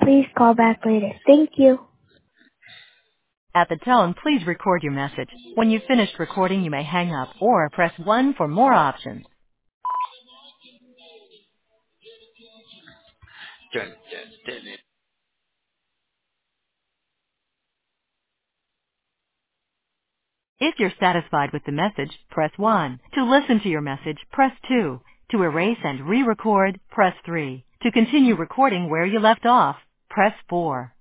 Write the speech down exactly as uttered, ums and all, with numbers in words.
Please call back later. Thank you. At the tone, please record your message. When you've finished recording, you may hang up or press one for more options. Dun, dun, dun, dun. If you're satisfied with the message, press one. To listen to your message, press two. To erase and re-record, press three. To continue recording where you left off, press four.